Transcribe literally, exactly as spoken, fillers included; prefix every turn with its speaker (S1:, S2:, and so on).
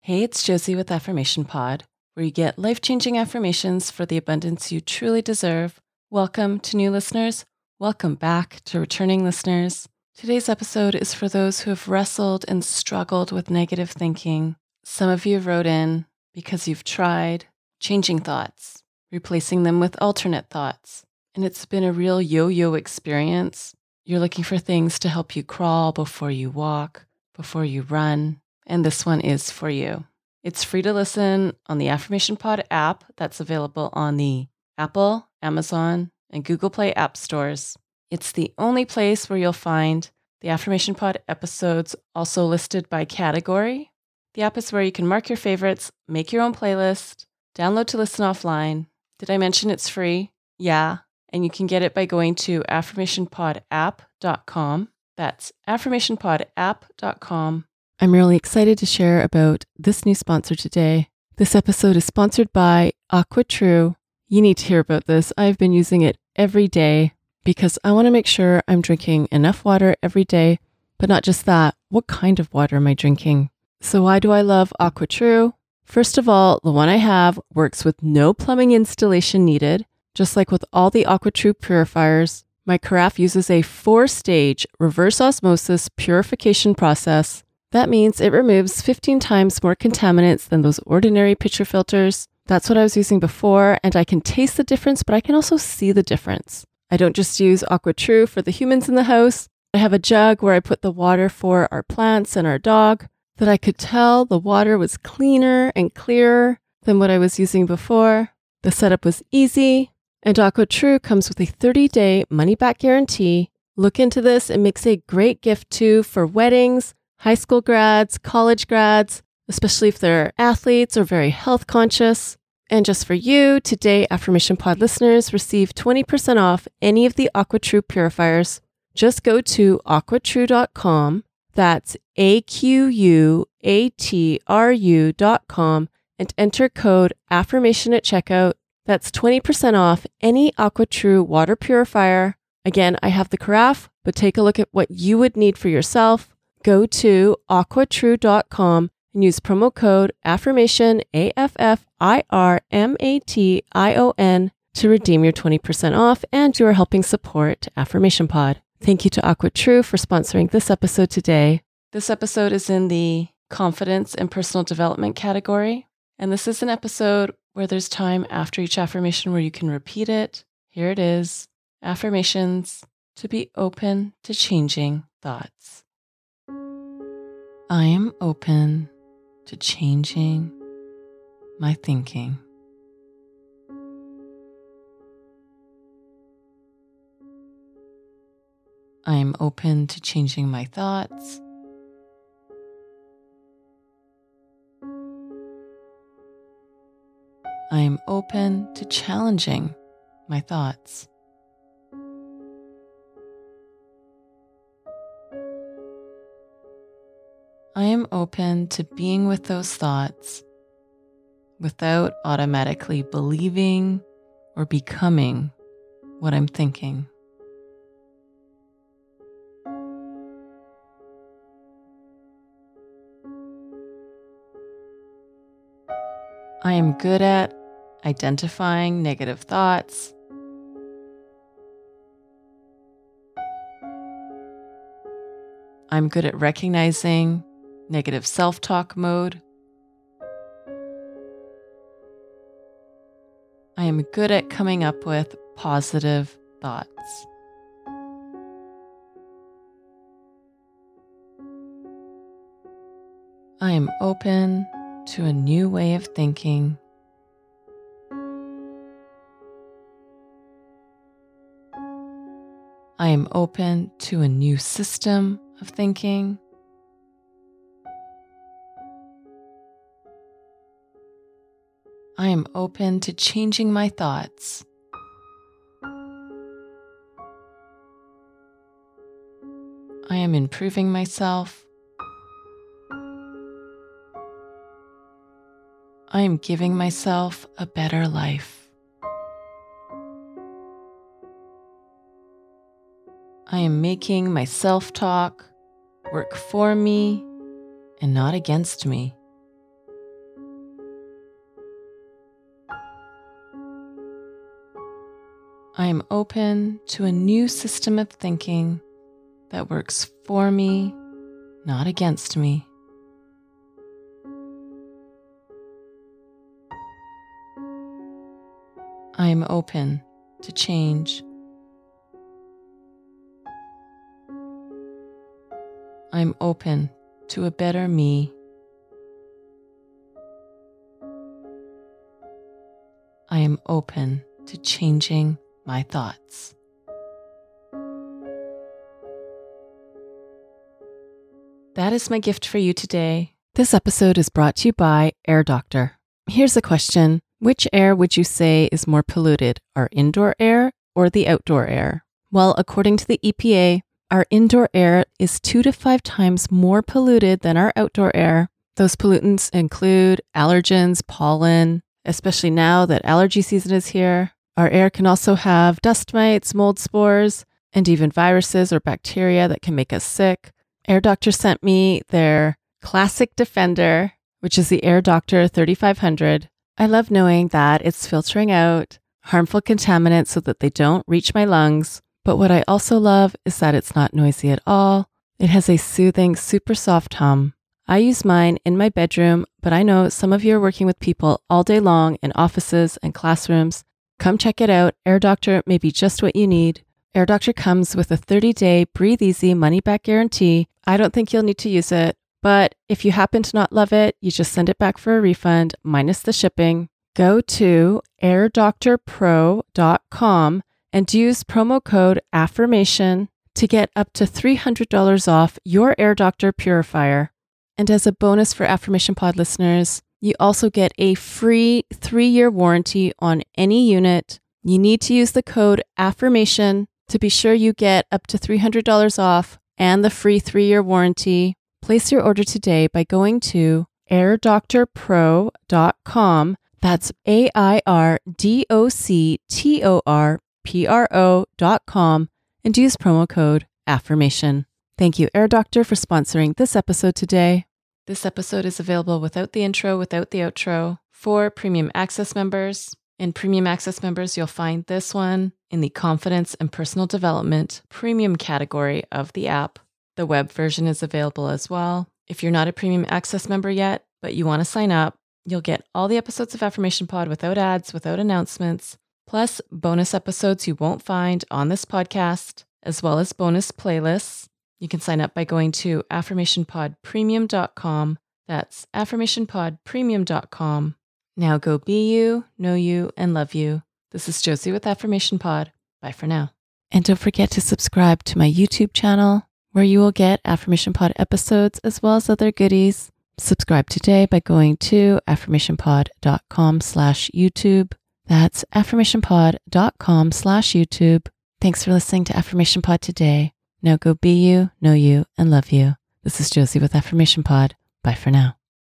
S1: Hey, it's Josie with Affirmation Pod, where you get life-changing affirmations for the abundance you truly deserve. Welcome to new listeners. Welcome back to returning listeners. Today's episode is for those who have wrestled and struggled with negative thinking. Some of you wrote in because you've tried changing thoughts, replacing them with alternate thoughts, and it's been a real yo-yo experience. You're looking for things to help you crawl before you walk, before you run, and this one is for you. It's free to listen on the Affirmation Pod app that's available on the Apple, Amazon, and Google Play app stores. It's the only place where you'll find the Affirmation Pod episodes also listed by category. The app is where you can mark your favorites, make your own playlist, download to listen offline. Did I mention it's free? Yeah. And you can get it by going to affirmation pod app dot com. That's affirmation pod app dot com. I'm really excited to share about this new sponsor today. This episode is sponsored by AquaTrue. You need to hear about this. I've been using it every day because I want to make sure I'm drinking enough water every day, but not just that. What kind of water am I drinking? So why do I love AquaTrue? First of all, the one I have works with no plumbing installation needed. Just like with all the AquaTrue purifiers, my carafe uses a four-stage reverse osmosis purification process. That means it removes fifteen times more contaminants than those ordinary pitcher filters. That's what I was using before, and I can taste the difference, but I can also see the difference. I don't just use AquaTrue for the humans in the house. I have a jug where I put the water for our plants and our dog, that I could tell the water was cleaner and clearer than what I was using before. The setup was easy. And AquaTrue comes with a thirty-day money-back guarantee. Look into this. It makes a great gift, too, for weddings, high school grads, college grads, especially if they're athletes or very health conscious. And just for you, today, Affirmation Pod listeners receive twenty percent off any of the AquaTrue purifiers. Just go to aqua true dot com. That's A Q U A T R U dot com and enter code AFFIRMATION at checkout. That's twenty percent off any AquaTrue water purifier. Again, I have the carafe, but take a look at what you would need for yourself. Go to aqua true dot com and use promo code AFFIRMATION, A F F I R M A T I O N, to redeem your twenty percent off, and you are helping support Affirmation Pod. Thank you to AquaTrue for sponsoring this episode today. This episode is in the confidence and personal development category, and this is an episode where there's time after each affirmation where you can repeat it. Here it is. Affirmations to be open to changing thoughts. I am open to changing my thinking. I am open to changing my thoughts. I am open to challenging my thoughts. I am open to being with those thoughts without automatically believing or becoming what I'm thinking. I am good at identifying negative thoughts. I'm good at recognizing negative self-talk mode. I am good at coming up with positive thoughts. I am open to a new way of thinking. I am open to a new system of thinking. I am open to changing my thoughts. I am improving myself. I am giving myself a better life. I am making my self-talk work for me and not against me. I am open to a new system of thinking that works for me, not against me. I am open to change. I'm open to a better me. I am open to changing my thoughts. That is my gift for you today. This episode is brought to you by Air Doctor. Here's a question. Which air would you say is more polluted, our indoor air or the outdoor air? Well, according to the E P A, our indoor air is two to five times more polluted than our outdoor air. Those pollutants include allergens, pollen, especially now that allergy season is here. Our air can also have dust mites, mold spores, and even viruses or bacteria that can make us sick. Air Doctor sent me their Classic Defender, which is the Air Doctor thirty-five hundred. I love knowing that it's filtering out harmful contaminants so that they don't reach my lungs. But what I also love is that it's not noisy at all. It has a soothing, super soft hum. I use mine in my bedroom, but I know some of you are working with people all day long in offices and classrooms. Come check it out. Air Doctor may be just what you need. Air Doctor comes with a thirty-day breathe easy money-back guarantee. I don't think you'll need to use it, but if you happen to not love it, you just send it back for a refund, minus the shipping. Go to air doctor pro dot com and use promo code AFFIRMATION to get up to three hundred dollars off your Air Doctor purifier. And as a bonus for Affirmation Pod listeners, you also get a free three-year warranty on any unit. You need to use the code AFFIRMATION to be sure you get up to three hundred dollars off and the free three-year warranty. Place your order today by going to air doctor pro dot com. That's A I R D O C T O R P R O dot com and use promo code AFFIRMATION. Thank you, Air Doctor, for sponsoring this episode today. This episode is available without the intro, without the outro, for Premium Access members. In Premium Access members, you'll find this one in the Confidence and Personal Development Premium category of the app. The web version is available as well. If you're not a Premium Access member yet, but you want to sign up, you'll get all the episodes of Affirmation Pod without ads, without announcements, plus bonus episodes you won't find on this podcast, as well as bonus playlists. You can sign up by going to affirmation pod premium dot com. That's affirmation pod premium dot com. Now go be you, know you, and love you. This is Josie with Affirmation Pod. Bye for now. And don't forget to subscribe to my YouTube channel, where you will get Affirmation Pod episodes as well as other goodies. Subscribe today by going to affirmation pod dot com slash YouTube. That's affirmation pod dot com slash YouTube. Thanks for listening to Affirmation Pod today. Now go be you, know you, and love you. This is Josie with Affirmation Pod. Bye for now.